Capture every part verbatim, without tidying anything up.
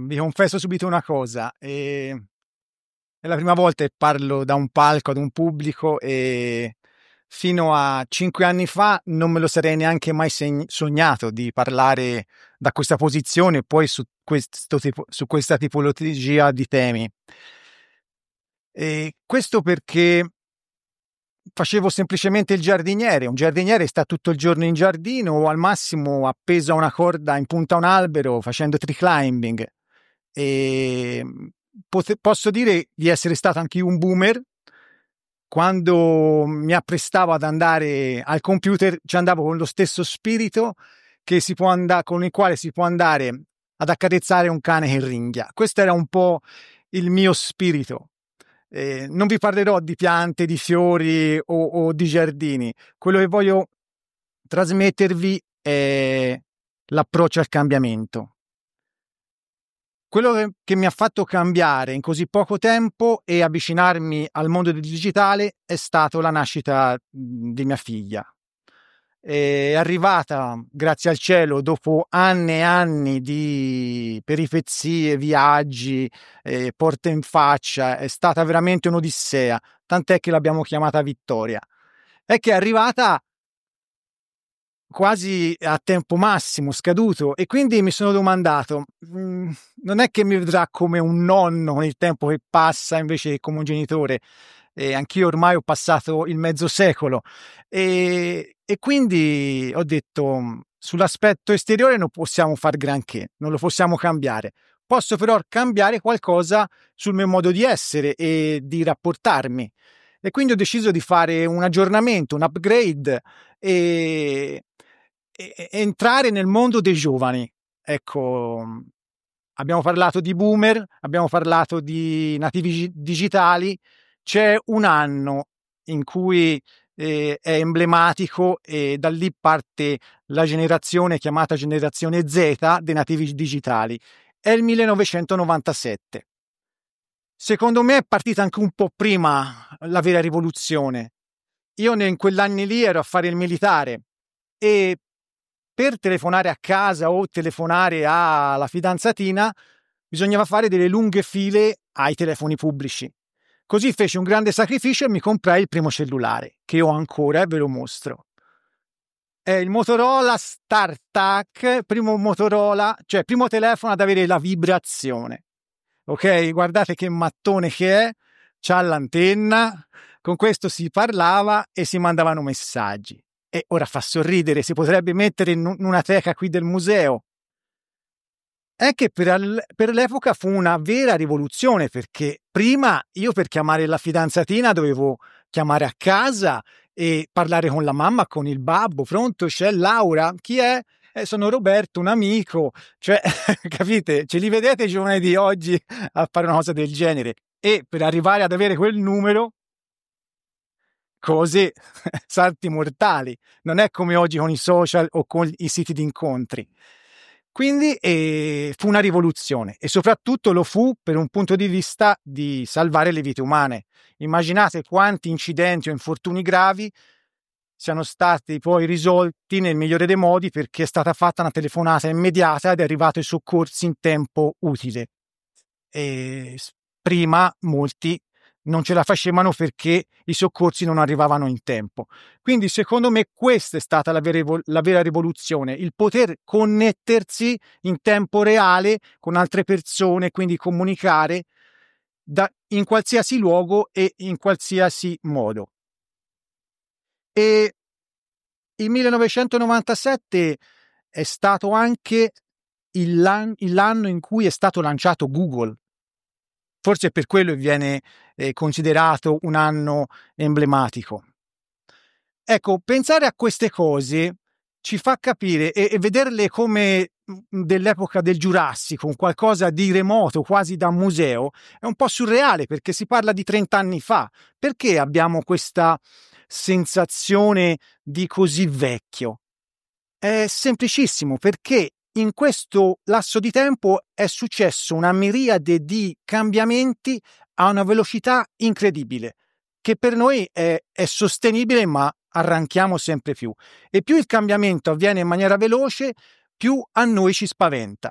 vi confesso subito una cosa, e è la prima volta che parlo da un palco ad un pubblico e fino a cinque anni fa non me lo sarei neanche mai segn- sognato di parlare da questa posizione, poi su, questo tipo, su questa tipologia di temi. E questo perché facevo semplicemente il giardiniere. Un giardiniere sta tutto il giorno in giardino o al massimo appeso a una corda in punta a un albero facendo tree climbing. E pot- posso dire di essere stato anche io un boomer. Quando mi apprestavo ad andare al computer, ci andavo con lo stesso spirito che si può andare, con il quale si può andare ad accarezzare un cane che ringhia. Questo era un po' il mio spirito. Eh, non vi parlerò di piante, di fiori o, o di giardini. Quello che voglio trasmettervi è l'approccio al cambiamento. Quello che, che mi ha fatto cambiare in così poco tempo e avvicinarmi al mondo del digitale è stato la nascita di mia figlia. È arrivata, grazie al cielo, dopo anni e anni di peripezie, viaggi, eh, porte in faccia. È stata veramente un'odissea, tant'è che l'abbiamo chiamata Vittoria. È che è arrivata quasi a tempo massimo, scaduto, e quindi mi sono domandato, mh, non è che mi vedrà come un nonno con il tempo che passa invece che come un genitore. E anch'io ormai ho passato il mezzo secolo e, e quindi ho detto, sull'aspetto esteriore non possiamo far granché, non lo possiamo cambiare. Posso però cambiare qualcosa sul mio modo di essere e di rapportarmi. E quindi ho deciso di fare un aggiornamento, un upgrade e, e, e entrare nel mondo dei giovani. Ecco, abbiamo parlato di boomer, abbiamo parlato di nativi digitali. C'è un anno in cui eh, è emblematico e da lì parte la generazione chiamata generazione Z dei nativi digitali. È il millenovecentonovantasette. Secondo me è partita anche un po' prima la vera rivoluzione. Io in quell'anni lì ero a fare il militare e per telefonare a casa o telefonare alla fidanzatina bisognava fare delle lunghe file ai telefoni pubblici. Così feci un grande sacrificio e mi comprai il primo cellulare, che ho ancora e ve lo mostro. È il Motorola StarTAC, primo Motorola, cioè primo telefono ad avere la vibrazione. Ok, guardate che mattone che è, c'ha l'antenna, con questo si parlava e si mandavano messaggi. E ora fa sorridere, si potrebbe mettere in una teca qui del museo. È che per, per l'epoca fu una vera rivoluzione, perché prima io per chiamare la fidanzatina dovevo chiamare a casa e parlare con la mamma, con il babbo. Pronto, c'è Laura? Chi è? Eh, sono Roberto, un amico. Cioè, capite? Ce li vedete i giovani di oggi a fare una cosa del genere? E per arrivare ad avere quel numero, cose, salti mortali. Non è come oggi con i social o con i siti di incontri. Quindi eh, fu una rivoluzione e soprattutto lo fu per un punto di vista di salvare le vite umane. Immaginate quanti incidenti o infortuni gravi siano stati poi risolti nel migliore dei modi perché è stata fatta una telefonata immediata ed è arrivato i soccorsi in tempo utile. E prima molti non ce la facevano perché i soccorsi non arrivavano in tempo. Quindi secondo me questa è stata la vera, la vera rivoluzione, il poter connettersi in tempo reale con altre persone, quindi comunicare da, in qualsiasi luogo e in qualsiasi modo. E il millenovecentonovantasette è stato anche l'anno in cui è stato lanciato Google. Forse per quello viene eh, considerato un anno emblematico. Ecco, pensare a queste cose ci fa capire e, e vederle come dell'epoca del Giurassico, un qualcosa di remoto, quasi da museo, è un po' surreale perché si parla di trenta anni fa. Perché abbiamo questa sensazione di così vecchio? È semplicissimo, perché in questo lasso di tempo è successo una miriade di cambiamenti a una velocità incredibile, che per noi è, è sostenibile, ma arranchiamo sempre più. E più il cambiamento avviene in maniera veloce, più a noi ci spaventa.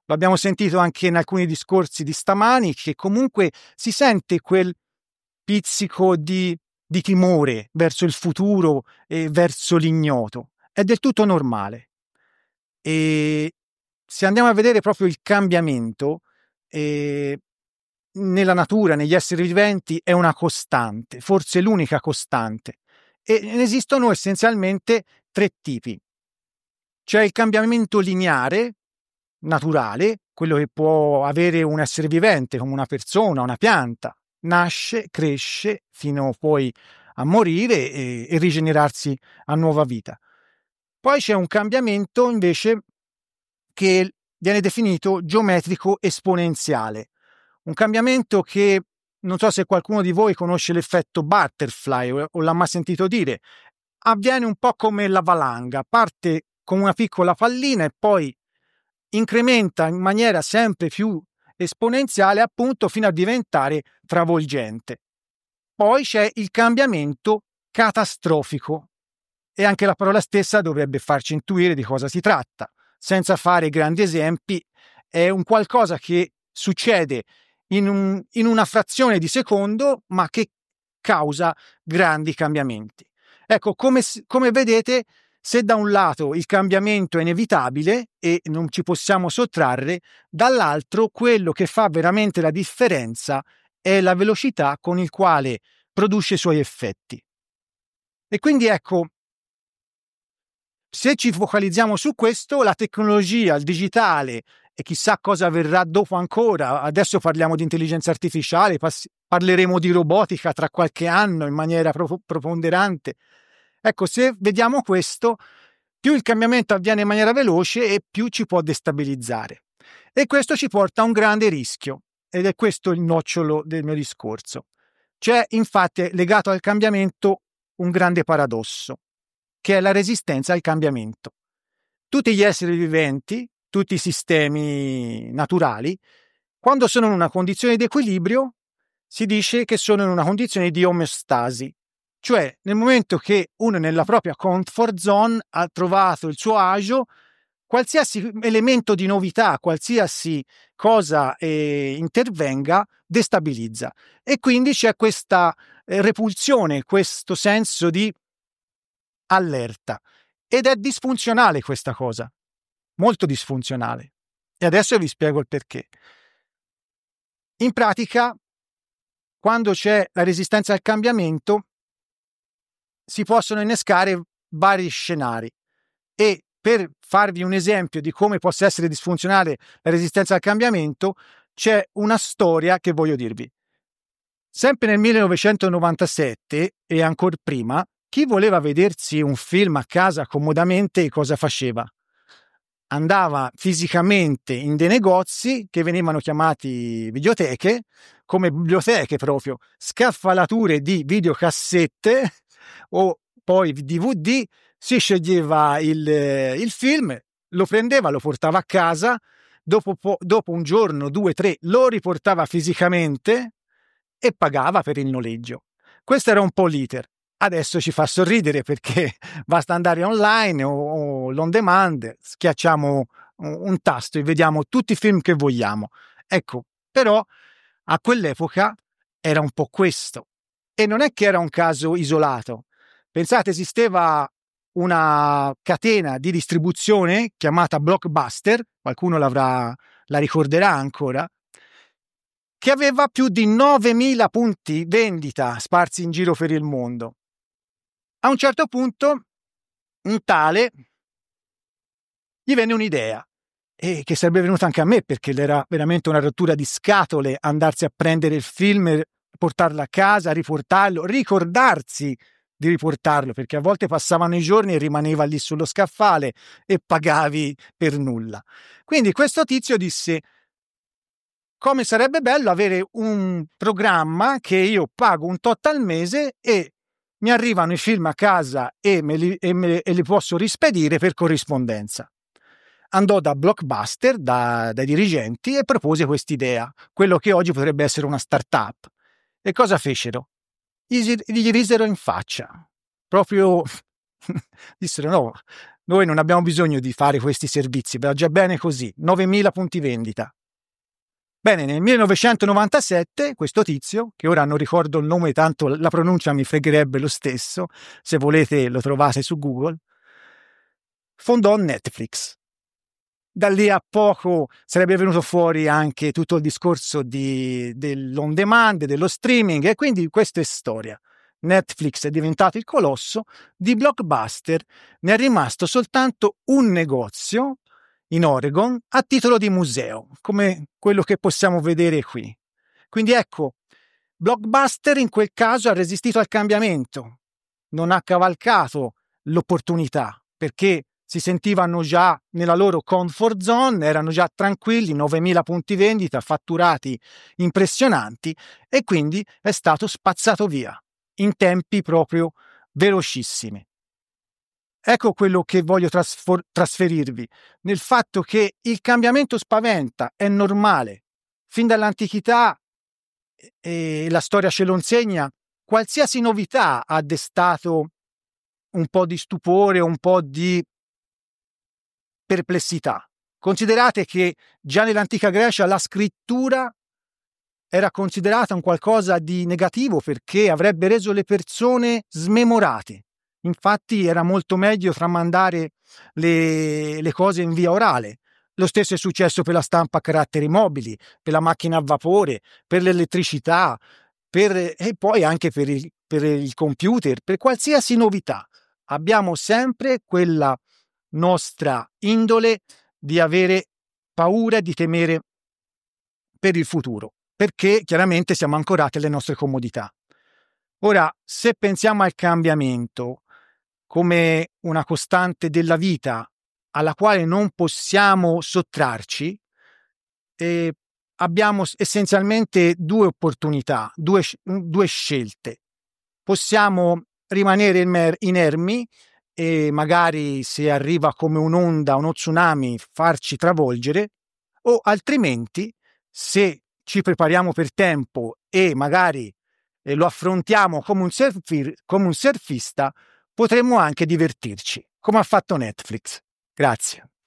lo abbiamo sentito anche in alcuni discorsi di stamani, che comunque si sente quel pizzico di, di timore verso il futuro e verso l'ignoto. È del tutto normale. E se andiamo a vedere proprio il cambiamento eh, nella natura, negli esseri viventi, è una costante, forse l'unica costante. E ne esistono essenzialmente tre tipi. C'è il cambiamento lineare, naturale, quello che può avere un essere vivente come una persona, una pianta, nasce, cresce fino poi a morire e, e rigenerarsi a nuova vita. Poi c'è un cambiamento invece che viene definito geometrico esponenziale, un cambiamento che non so se qualcuno di voi conosce l'effetto butterfly o, o l'ha mai sentito dire. Avviene un po' come la valanga, parte con una piccola pallina e poi incrementa in maniera sempre più esponenziale, appunto, fino a diventare travolgente. Poi c'è il cambiamento catastrofico e anche la parola stessa dovrebbe farci intuire di cosa si tratta. Senza fare grandi esempi, è un qualcosa che succede in, un, in una frazione di secondo, ma che causa grandi cambiamenti. Ecco, come, come vedete, se da un lato il cambiamento è inevitabile e non ci possiamo sottrarre, dall'altro quello che fa veramente la differenza è la velocità con il quale produce i suoi effetti. E quindi ecco, se ci focalizziamo su questo, la tecnologia, il digitale e chissà cosa verrà dopo ancora, adesso parliamo di intelligenza artificiale, parleremo di robotica tra qualche anno in maniera pro- preponderante. Ecco, se vediamo questo, più il cambiamento avviene in maniera veloce e più ci può destabilizzare. E questo ci porta a un grande rischio, ed è questo il nocciolo del mio discorso. C'è infatti legato al cambiamento un grande paradosso, che è la resistenza al cambiamento. Tutti gli esseri viventi, tutti i sistemi naturali, quando sono in una condizione di equilibrio, si dice che sono in una condizione di omeostasi, cioè nel momento che uno nella propria comfort zone ha trovato il suo agio, qualsiasi elemento di novità, qualsiasi cosa eh, intervenga, destabilizza. E quindi c'è questa eh, repulsione, questo senso di allerta. Ed è disfunzionale questa cosa, molto disfunzionale. E adesso vi spiego il perché. In pratica, quando c'è la resistenza al cambiamento, si possono innescare vari scenari. E per farvi un esempio di come possa essere disfunzionale la resistenza al cambiamento, c'è una storia che voglio dirvi. Sempre nel millenovecentonovantasette e ancora prima, chi voleva vedersi un film a casa comodamente cosa faceva? Andava fisicamente in dei negozi che venivano chiamati videoteche, come biblioteche proprio, scaffalature di videocassette o poi D V D, si sceglieva il, il film, lo prendeva, lo portava a casa, dopo, dopo un giorno, due, tre, lo riportava fisicamente e pagava per il noleggio. Questo era un po' l'iter. Adesso ci fa sorridere perché basta andare online o, o l'on demand, schiacciamo un tasto e vediamo tutti i film che vogliamo. Ecco, però a quell'epoca era un po' questo. E non è che era un caso isolato. Pensate, esisteva una catena di distribuzione chiamata Blockbuster, qualcuno l'avrà, la ricorderà ancora, che aveva più di novemila punti vendita sparsi in giro per il mondo. A un certo punto un tale gli venne un'idea, e che sarebbe venuta anche a me perché era veramente una rottura di scatole andarsi a prendere il film, portarlo a casa, riportarlo, ricordarsi di riportarlo, perché a volte passavano i giorni e rimaneva lì sullo scaffale e pagavi per nulla. Quindi questo tizio disse: come sarebbe bello avere un programma che io pago un tot al mese e mi arrivano i film a casa e, me li, e, me, e li posso rispedire per corrispondenza. Andò da Blockbuster, da, dai dirigenti, e propose quest'idea, quello che oggi potrebbe essere una start-up. E cosa fecero? Gli, gli risero in faccia. Proprio dissero: no, Noi non abbiamo bisogno di fare questi servizi, va già bene così, novemila punti vendita. Bene, nel millenovecentonovantasette questo tizio, che ora non ricordo il nome, tanto la pronuncia mi fregherebbe lo stesso, se volete lo trovate su Google, fondò Netflix. Da lì a poco sarebbe venuto fuori anche tutto il discorso di, dell'on demand, dello streaming, e quindi questa è storia. Netflix è diventato il colosso, di Blockbuster ne è rimasto soltanto un negozio in Oregon a titolo di museo, come quello che possiamo vedere qui. Quindi ecco, Blockbuster in quel caso ha resistito al cambiamento, non ha cavalcato l'opportunità, perché si sentivano già nella loro comfort zone, erano già tranquilli, novemila punti vendita, fatturati impressionanti, e quindi è stato spazzato via in tempi proprio velocissimi. Ecco quello che voglio trasfor- trasferirvi, nel fatto che il cambiamento spaventa, è normale. Fin dall'antichità, e la storia ce lo insegna, qualsiasi novità ha destato un po' di stupore, un po' di perplessità. Considerate che già nell'antica Grecia la scrittura era considerata un qualcosa di negativo perché avrebbe reso le persone smemorate. Infatti era molto meglio tramandare le, le cose in via orale. Lo stesso è successo per la stampa a caratteri mobili, per la macchina a vapore, per l'elettricità, per, e poi anche per il, per il computer, per qualsiasi novità. Abbiamo sempre quella nostra indole di avere paura e di temere per il futuro, perché chiaramente siamo ancorati alle nostre comodità. Ora, se pensiamo al cambiamento come una costante della vita alla quale non possiamo sottrarci, eh, abbiamo essenzialmente due opportunità, due, due scelte. Possiamo rimanere inermi e magari, se arriva come un'onda, uno tsunami, farci travolgere, o altrimenti, se ci prepariamo per tempo e magari eh, lo affrontiamo come un, surfir, come un surfista, potremmo anche divertirci, come ha fatto Netflix. Grazie.